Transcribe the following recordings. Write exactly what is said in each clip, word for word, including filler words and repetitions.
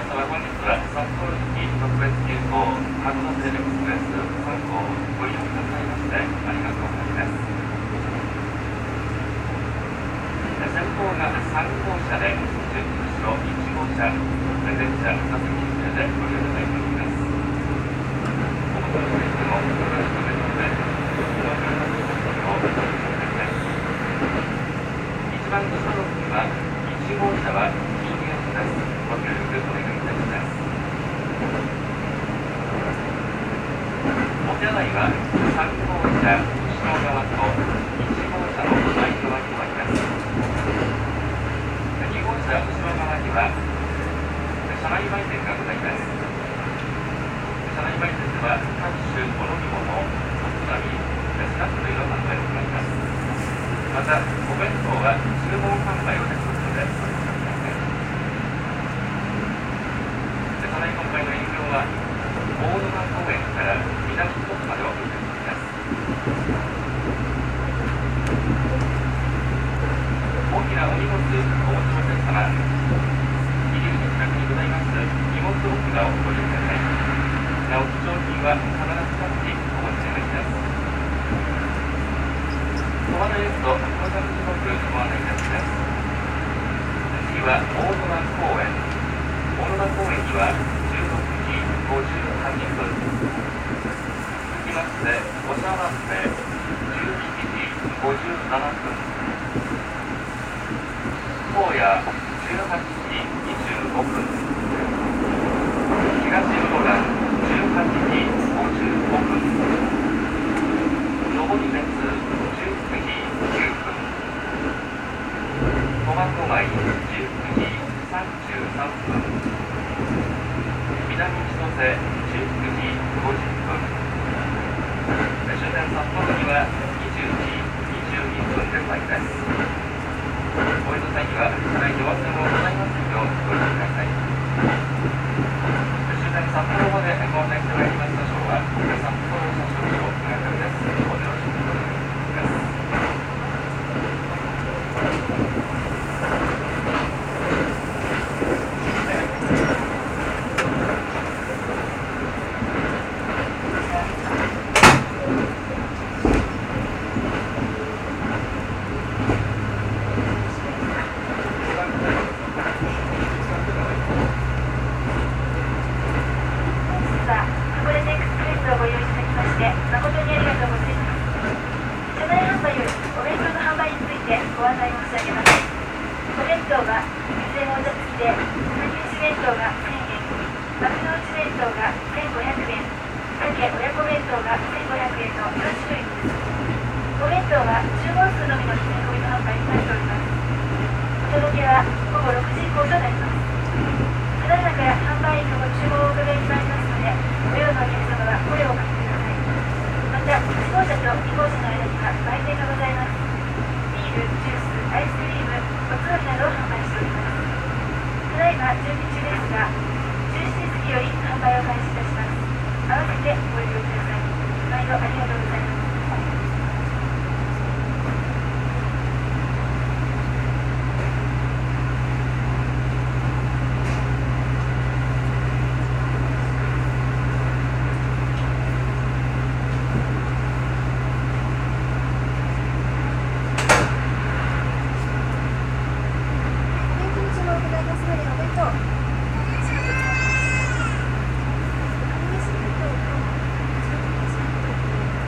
様、本日は札幌駅特別急行函館エクスプレスさん号ご利用くださいましてありがとうございます。先方がさん号車で、準後ろいち号車、前車座席指定でご利用いただいております。お求めの列もよろしくお願いします。お分かりますことをお願いします。一番後ろの組はいち号車は禁煙です。ご協力お願いいたします。お手洗いはさん号車後ろ側といち号車の前側にあります。に号車後ろ側には車内売店がございます。車内売店では各種お飲み物、おつまみ、スナック類の販売を行います。またお弁当は注文販売をいたしますのでお願いします。車内販売の営業は大沼公園から南四国までを運転しています。大きなお荷物お持ちのお客様、入り口近くにございます荷物置き場をご利用ください。なお貴重品は必ずタッチお持ち願いします。小花エスト到着時刻ご案内いたします。次は大沼公園。大沼公園にはじゅうろくじごじゅうはっぷん、続きましてお茶碗でじゅうしちじごじゅうななふん、荒野じゅうはちじにじゅうごふん、東室蘭じゅうはちじごじゅうごふん、上り別じゅうくじきゅうふん、苫小牧じゅうくじさんじゅうさんふん、南千歳じゅうくじごじゅっぷん、終点札幌にはにじゅうじにじゅういっぷんでございます。お降りの際には車内にお忘れ物ございますようご注意ください。終点札幌までご案内してまいります車掌は札幌車掌所係です。どうぞよろしくお願いします。 お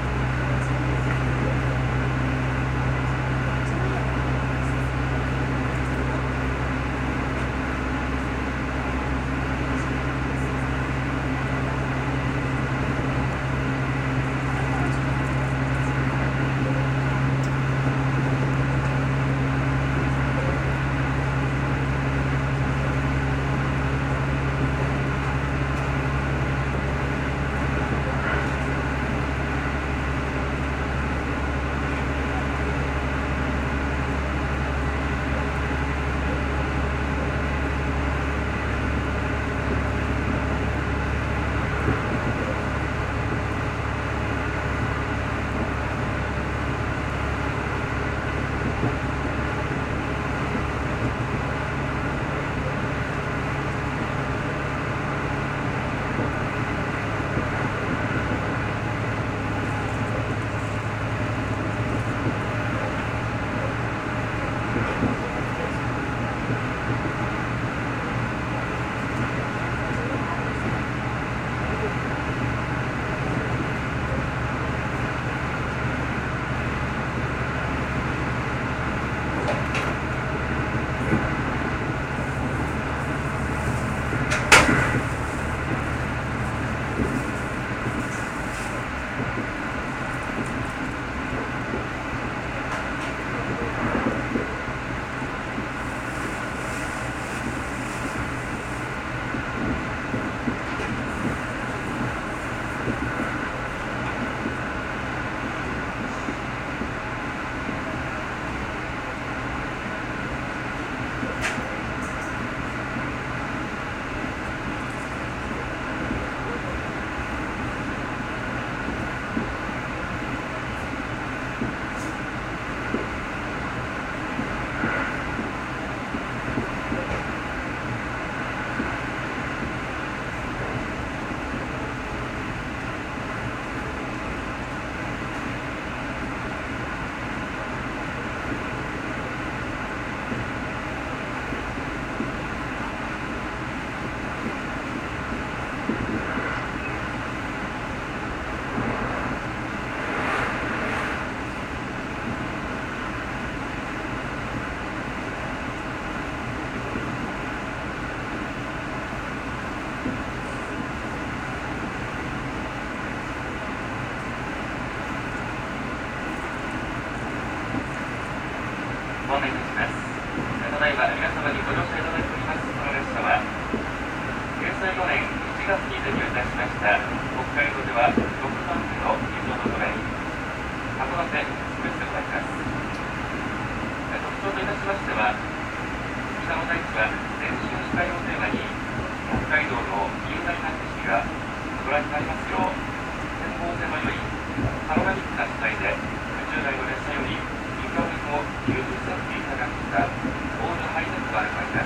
は皆様にご乗車いただいておりますこの列車は、平成ごねんしちがつにデビューいたしました北海道ではろくばんめのリゾートトレイン函館エクスプレスでございます。特徴といたしましては、北の大地は全身視界をテーマに北海道の雄大な景色がご覧になりますよう、展望線の良いパノラミックな視界で従来の列車より床上もきゅうじゅっセンチ高くしたオールハイネットがあります。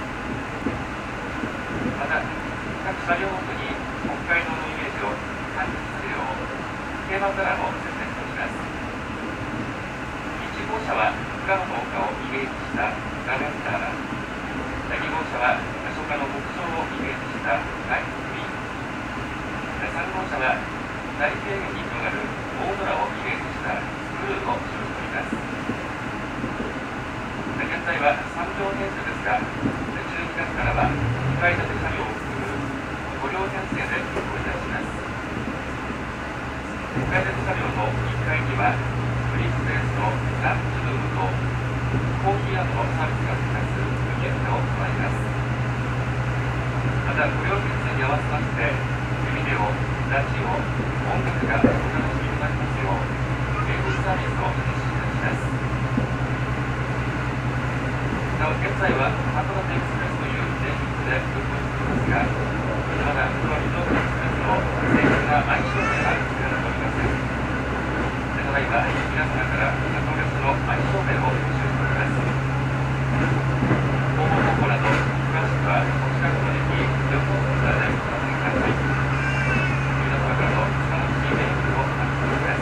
また各車両ごとに北海道のイメージを感じさせるよう競馬カラーも設定しております。いち号車は富良野の丘をイメージしたラベンダー、に号車は初夏の牧場をイメージしたライトグリーン、さん号車は大平原に広がる大空をイメージしたブルーを使用しております。現在はさん両編成ですが、じゅうにがつからはにかい建て車両を含むご両編成で運行いたします。にかい建て車両のいっかいにはフリースペースのランチルームとコーヒー&のサービスが付加する受け付けを行います。またご両編成に合わせましてビデオ、ラジオ、音楽がお楽しみいただきますよう英語サービスを実施いたします。なお現在は函館エクスプレスというネーミングで運行していますが、まだこのリゾートエクスプレスの正確な愛称名は作られておりません。ただいま皆様からこの列車の愛称名を募集しております。応募方法など詳しくはお近くの駅旅行センターでお尋ねください。皆様からの楽しいメールをお待ちしております。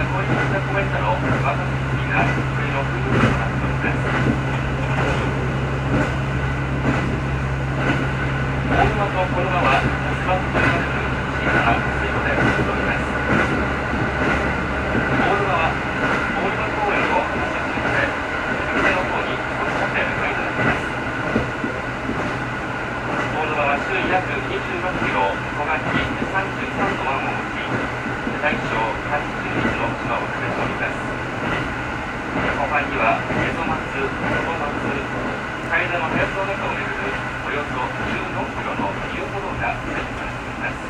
降りましたコメントの若槻がこれの風となっております。大沼とこのままスマートと呼ばれる小さな水路で走っております。大沼は大沼公園を発車するので右手の方に少し車線をいただきます。大沼は周囲約にじゅうろくキロ、小垣さんじゅうさんの湾を持ち、大小はちじゅういちの島を含めております。湖畔にはエゾマツ、トマツ、カエデの林の中を巡るおよそじゅうよんキロの遊歩道が設置されています。